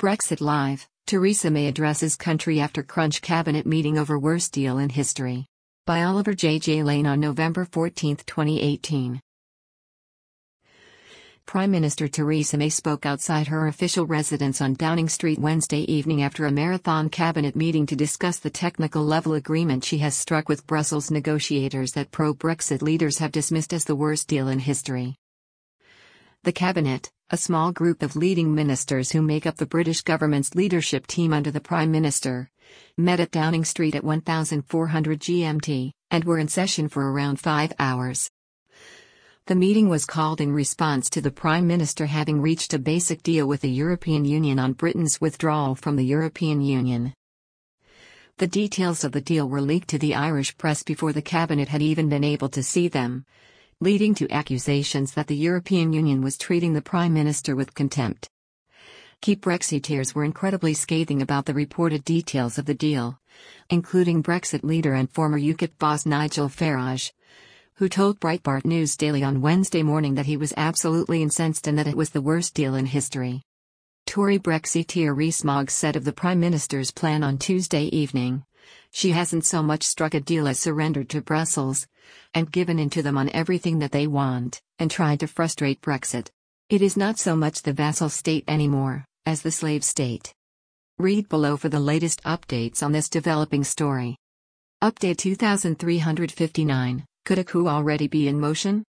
Brexit Live, Theresa May addresses country after crunch cabinet meeting over worst deal in history. By Oliver J. Lane on November 14, 2018. Prime Minister Theresa May spoke outside her official residence on Downing Street Wednesday evening after a marathon cabinet meeting to discuss the technical-level agreement she has struck with Brussels negotiators that pro-Brexit leaders have dismissed as the worst deal in history. The cabinet, a small group of leading ministers who make up the British government's leadership team under the Prime Minister, met at Downing Street at 1400 GMT, and were in session for around 5 hours. The meeting was called in response to the Prime Minister having reached a basic deal with the European Union on Britain's withdrawal from the European Union. The details of the deal were leaked to the Irish press before the cabinet had even been able to see them, leading to accusations that the European Union was treating the Prime Minister with contempt. Key Brexiteers were incredibly scathing about the reported details of the deal, including Brexit leader and former UKIP boss Nigel Farage, who told Breitbart News Daily on Wednesday morning that he was absolutely incensed and that it was the worst deal in history. Tory Brexiteer Rees-Mogg said of the Prime Minister's plan on Tuesday evening, "She hasn't so much struck a deal as surrendered to Brussels, and given in to them on everything that they want, and tried to frustrate Brexit. It is not so much the vassal state anymore, as the slave state." Read below for the latest updates on this developing story. Update 2359. Could a coup already be in motion?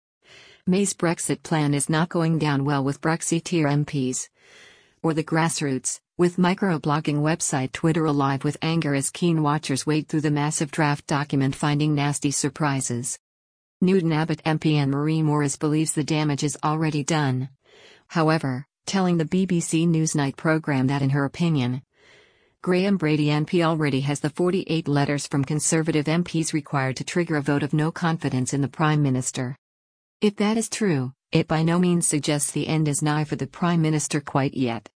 May's Brexit plan is not going down well with Brexiteer MPs. Or the grassroots, with microblogging website Twitter alive with anger as keen watchers wade through the massive draft document finding nasty surprises. Newton Abbott MP Anne-Marie Morris believes the damage is already done. However, telling the BBC Newsnight programme that in her opinion, Graham Brady MP already has the 48 letters from Conservative MPs required to trigger a vote of no confidence in the Prime Minister. If that is true, it by no means suggests the end is nigh for the Prime Minister quite yet.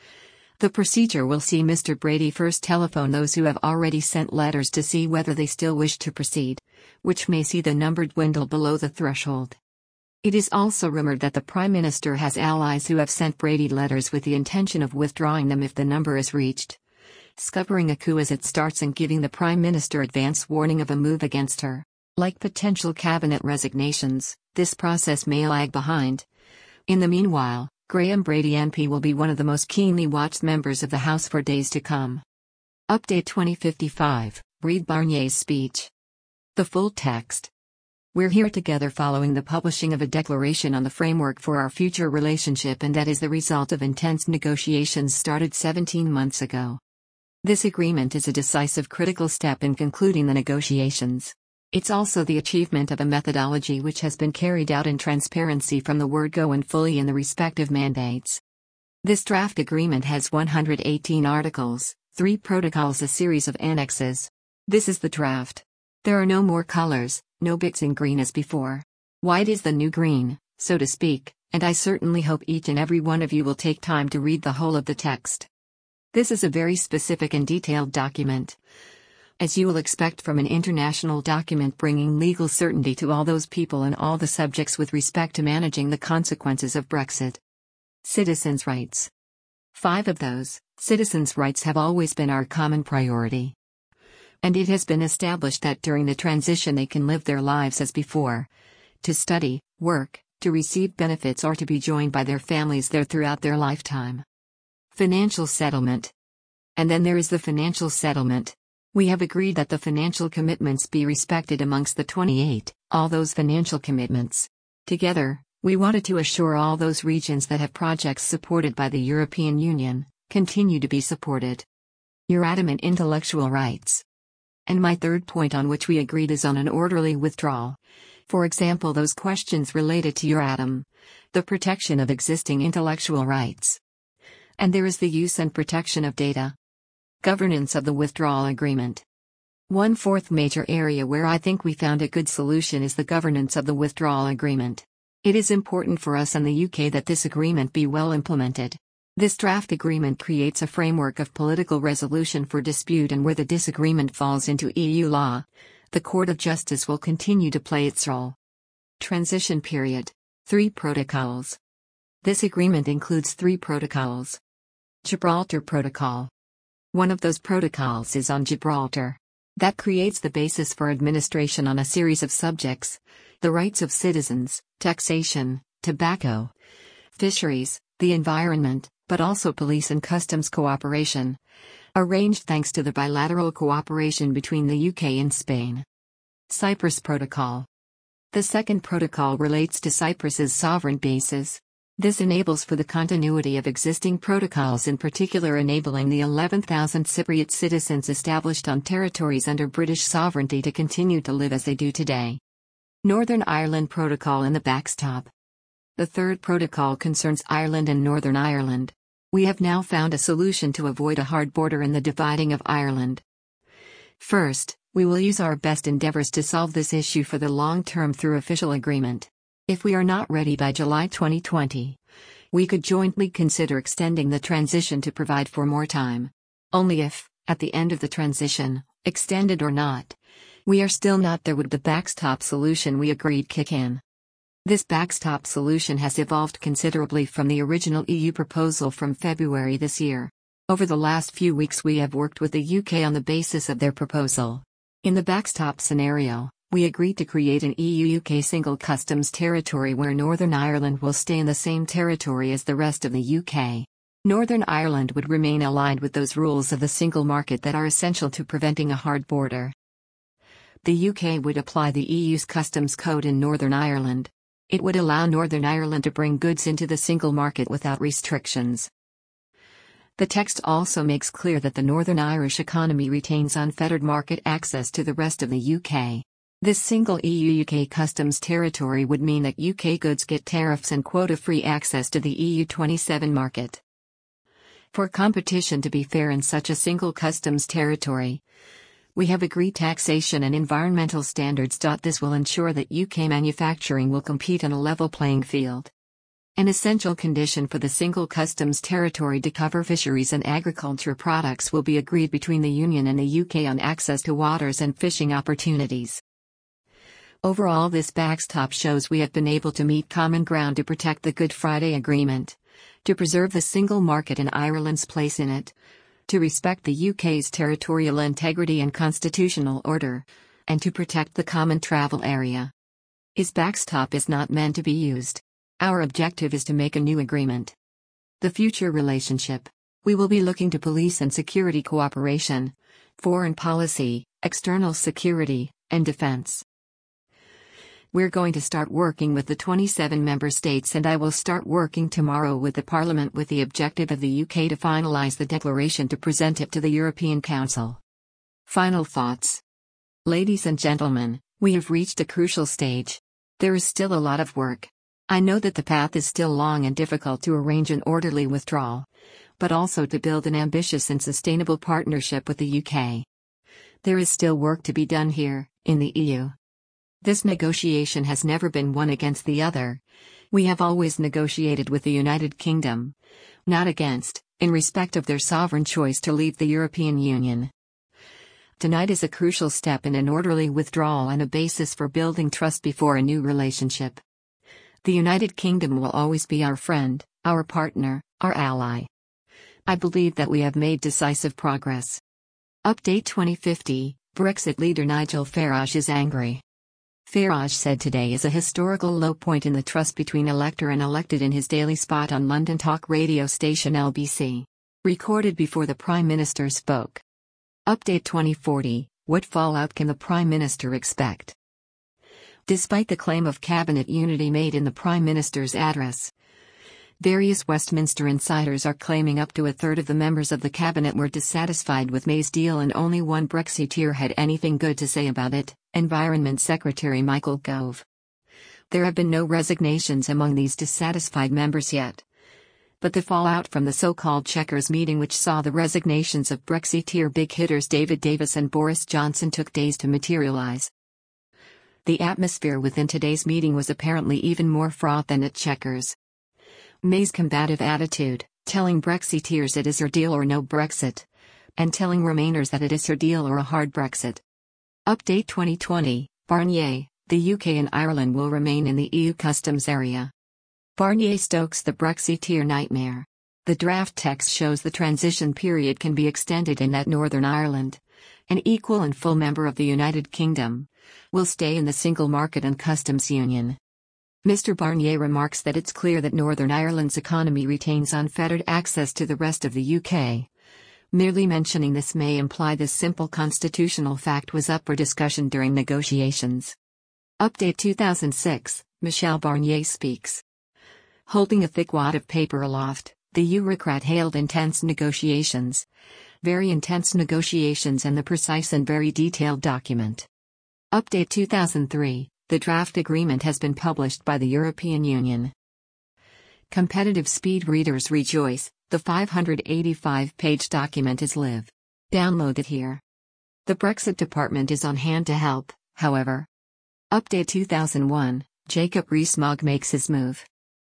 The procedure will see Mr. Brady first telephone those who have already sent letters to see whether they still wish to proceed, which may see the number dwindle below the threshold. It is also rumored that the Prime Minister has allies who have sent Brady letters with the intention of withdrawing them if the number is reached, scuppering a coup as it starts and giving the Prime Minister advance warning of a move against her. Like potential cabinet resignations, this process may lag behind. In the meanwhile, Graham Brady MP will be one of the most keenly watched members of the House for days to come. Update 2055, read Barnier's speech. The full text. We're here together following the publishing of a declaration on the framework for our future relationship, and that is the result of intense negotiations started 17 months ago. This agreement is a decisive critical step in concluding the negotiations. It's also the achievement of a methodology which has been carried out in transparency from the word go and fully in the respective mandates. This draft agreement has 118 articles, 3 protocols, a series of annexes. This is the draft. There are no more colors, no bits in green as before. White is the new green, so to speak, and I certainly hope each and every one of you will take time to read the whole of the text. This is a very specific and detailed document, as you will expect from an international document bringing legal certainty to all those people and all the subjects with respect to managing the consequences of Brexit. Citizens' rights. 5 of those, citizens' rights, have always been our common priority. And it has been established that during the transition they can live their lives as before, to study, work, to receive benefits, or to be joined by their families there throughout their lifetime. Financial settlement. And then there is the financial settlement. We have agreed that the financial commitments be respected amongst the 28, all those financial commitments. Together, we wanted to assure all those regions that have projects supported by the European Union, continue to be supported. Euratom and intellectual rights. And my third point on which we agreed is on an orderly withdrawal. For example, those questions related to Euratom, the protection of existing intellectual rights. And there is the use and protection of data. Governance of the withdrawal agreement. One fourth major area where I think we found a good solution is the governance of the withdrawal agreement. It is important for us and the UK that this agreement be well implemented. This draft agreement creates a framework of political resolution for dispute, and where the disagreement falls into EU law, the Court of Justice will continue to play its role. Transition period. 3 protocols. This agreement includes 3 protocols. Gibraltar Protocol. One of those protocols is on Gibraltar. That creates the basis for administration on a series of subjects: the rights of citizens, taxation, tobacco, fisheries, the environment, but also police and customs cooperation, arranged thanks to the bilateral cooperation between the UK and Spain. Cyprus Protocol. The second protocol relates to Cyprus's sovereign bases. This enables for the continuity of existing protocols, in particular enabling the 11,000 Cypriot citizens established on territories under British sovereignty to continue to live as they do today. Northern Ireland Protocol and the backstop. The third protocol concerns Ireland and Northern Ireland. We have now found a solution to avoid a hard border in the dividing of Ireland. First, we will use our best endeavours to solve this issue for the long term through official agreement. If we are not ready by July 2020, we could jointly consider extending the transition to provide for more time. Only if, at the end of the transition, extended or not, we are still not there, would the backstop solution we agreed kick in. This backstop solution has evolved considerably from the original EU proposal from February this year. Over the last few weeks we have worked with the UK on the basis of their proposal. In the backstop scenario, we agreed to create an EU-UK single customs territory where Northern Ireland will stay in the same territory as the rest of the UK. Northern Ireland would remain aligned with those rules of the single market that are essential to preventing a hard border. The UK would apply the EU's customs code in Northern Ireland. It would allow Northern Ireland to bring goods into the single market without restrictions. The text also makes clear that the Northern Irish economy retains unfettered market access to the rest of the UK. This single EU-UK customs territory would mean that UK goods get tariffs and quota-free access to the EU27 market. For competition to be fair in such a single customs territory, we have agreed taxation and environmental standards. This will ensure that UK manufacturing will compete on a level playing field. An essential condition for the single customs territory to cover fisheries and agriculture products will be agreed between the Union and the UK on access to waters and fishing opportunities. Overall, this backstop shows we have been able to meet common ground to protect the Good Friday Agreement, to preserve the single market and Ireland's place in it, to respect the UK's territorial integrity and constitutional order, and to protect the common travel area. This backstop is not meant to be used. Our objective is to make a new agreement. The future relationship. We will be looking to police and security cooperation, foreign policy, external security, and defense. We're going to start working with the 27 member states, and I will start working tomorrow with the Parliament with the objective of the UK to finalise the declaration to present it to the European Council. Final thoughts. Ladies and gentlemen, we have reached a crucial stage. There is still a lot of work. I know that the path is still long and difficult to arrange an orderly withdrawal, but also to build an ambitious and sustainable partnership with the UK. There is still work to be done here, in the EU. This negotiation has never been one against the other. We have always negotiated with the United Kingdom, not against, in respect of their sovereign choice to leave the European Union. Tonight is a crucial step in an orderly withdrawal and a basis for building trust before a new relationship. The United Kingdom will always be our friend, our partner, our ally. I believe that we have made decisive progress. Update 2050, Brexit leader Nigel Farage is angry. Farage said today is a historical low point in the trust between elector and elected in his daily spot on London talk radio station LBC. Recorded before the Prime Minister spoke. Update 2040, what fallout can the Prime Minister expect? Despite the claim of cabinet unity made in the Prime Minister's address, various Westminster insiders are claiming up to a third of the members of the cabinet were dissatisfied with May's deal and only one Brexiteer had anything good to say about it, Environment Secretary Michael Gove. There have been no resignations among these dissatisfied members yet. But the fallout from the so-called Chequers meeting, which saw the resignations of Brexiteer big hitters David Davis and Boris Johnson, took days to materialise. The atmosphere within today's meeting was apparently even more fraught than at Chequers. May's combative attitude, telling Brexiteers it is her deal or no Brexit, and telling Remainers that it is her deal or a hard Brexit. Update 2020, Barnier, the UK and Ireland will remain in the EU customs area. Barnier stokes the Brexiteer nightmare. The draft text shows the transition period can be extended and that Northern Ireland, an equal and full member of the United Kingdom, will stay in the single market and customs union. Mr. Barnier remarks that it's clear that Northern Ireland's economy retains unfettered access to the rest of the UK. Merely mentioning this may imply this simple constitutional fact was up for discussion during negotiations. Update 2006, Michel Barnier speaks. Holding a thick wad of paper aloft, the Eurocrat hailed intense negotiations. Very intense negotiations and the precise and very detailed document. Update 2003, the draft agreement has been published by the European Union. Competitive speed readers rejoice, the 585-page document is live. Download it here. The Brexit department is on hand to help, however. Update 2001, Jacob Rees-Mogg makes his move.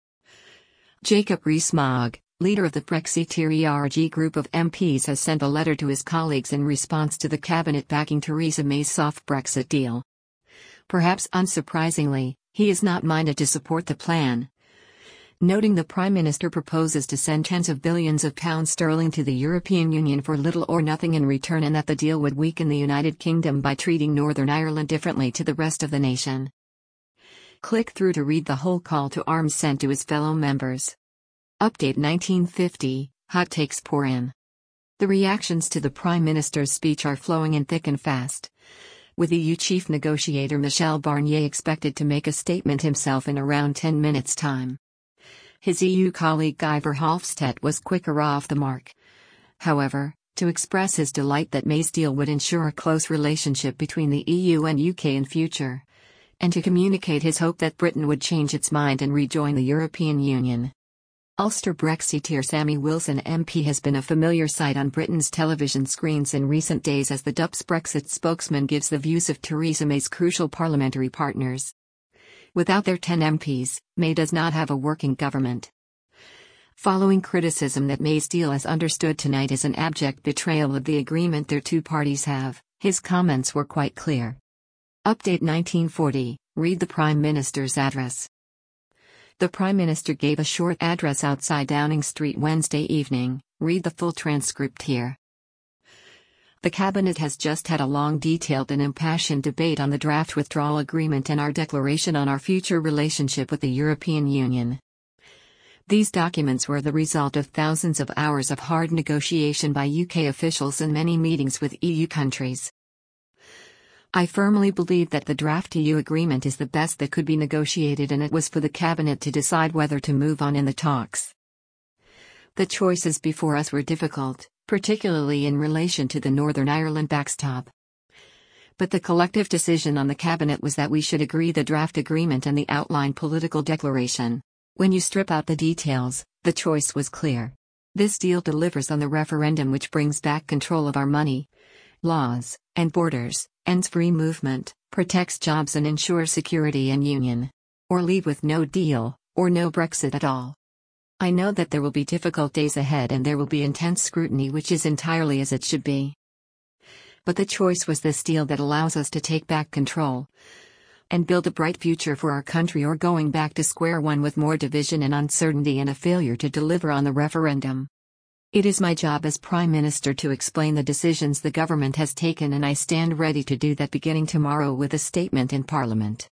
Jacob Rees-Mogg, leader of the Brexiteer ERG group of MPs, has sent a letter to his colleagues in response to the cabinet backing Theresa May's soft Brexit deal. Perhaps unsurprisingly, he is not minded to support the plan. Noting the Prime Minister proposes to send tens of billions of pounds sterling to the European Union for little or nothing in return, and that the deal would weaken the United Kingdom by treating Northern Ireland differently to the rest of the nation. Click through to read the whole call to arms sent to his fellow members. Update 1950, hot takes pour in. The reactions to the Prime Minister's speech are flowing in thick and fast, with EU chief negotiator Michel Barnier expected to make a statement himself in around 10 minutes' time. His EU colleague Guy Verhofstadt was quicker off the mark, however, to express his delight that May's deal would ensure a close relationship between the EU and UK in future, and to communicate his hope that Britain would change its mind and rejoin the European Union. Ulster Brexiteer Sammy Wilson MP has been a familiar sight on Britain's television screens in recent days as the DUP's Brexit spokesman gives the views of Theresa May's crucial parliamentary partners. Without their 10 MPs, May does not have a working government. Following criticism that May's deal as understood tonight is an abject betrayal of the agreement their two parties have, his comments were quite clear. Update 1940, read the Prime Minister's address. The Prime Minister gave a short address outside Downing Street Wednesday evening, read the full transcript here. The Cabinet has just had a long, detailed and impassioned debate on the draft withdrawal agreement and our declaration on our future relationship with the European Union. These documents were the result of thousands of hours of hard negotiation by UK officials and many meetings with EU countries. I firmly believe that the draft EU agreement is the best that could be negotiated, and it was for the Cabinet to decide whether to move on in the talks. The choices before us were difficult, particularly in relation to the Northern Ireland backstop. But the collective decision on the Cabinet was that we should agree the draft agreement and the outline political declaration. When you strip out the details, the choice was clear. This deal delivers on the referendum, which brings back control of our money, laws, and borders, ends free movement, protects jobs and ensures security and union. Or leave with no deal, or no Brexit at all. I know that there will be difficult days ahead and there will be intense scrutiny, which is entirely as it should be. But the choice was this deal that allows us to take back control and build a bright future for our country, or going back to square one with more division and uncertainty and a failure to deliver on the referendum. It is my job as Prime Minister to explain the decisions the government has taken, and I stand ready to do that beginning tomorrow with a statement in Parliament.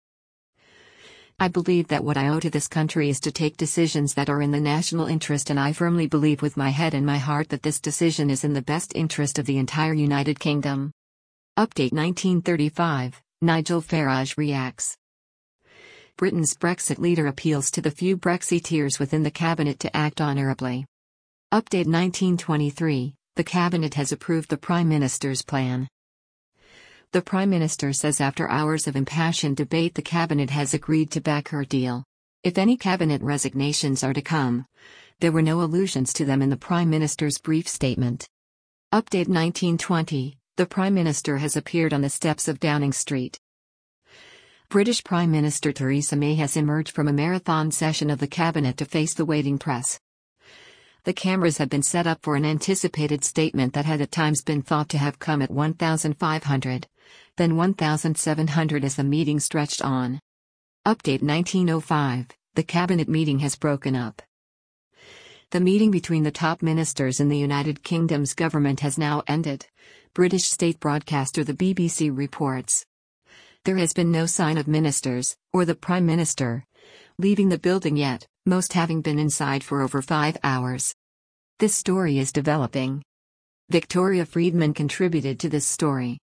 I believe that what I owe to this country is to take decisions that are in the national interest, and I firmly believe with my head and my heart that this decision is in the best interest of the entire United Kingdom. Update 1935, Nigel Farage reacts. Britain's Brexit leader appeals to the few Brexiteers within the Cabinet to act honourably. Update 1923, the Cabinet has approved the Prime Minister's plan. The Prime Minister says after hours of impassioned debate the Cabinet has agreed to back her deal. If any Cabinet resignations are to come, there were no allusions to them in the Prime Minister's brief statement. Update 1920, the Prime Minister has appeared on the steps of Downing Street. British Prime Minister Theresa May has emerged from a marathon session of the Cabinet to face the waiting press. The cameras have been set up for an anticipated statement that had at times been thought to have come at 1,500, then 1,700 as the meeting stretched on. Update 1905, the Cabinet meeting has broken up. The meeting between the top ministers in the United Kingdom's government has now ended, British state broadcaster the BBC reports. There has been no sign of ministers, or the Prime Minister, leaving the building yet, most having been inside for over 5 hours. This story is developing. Victoria Friedman contributed to this story.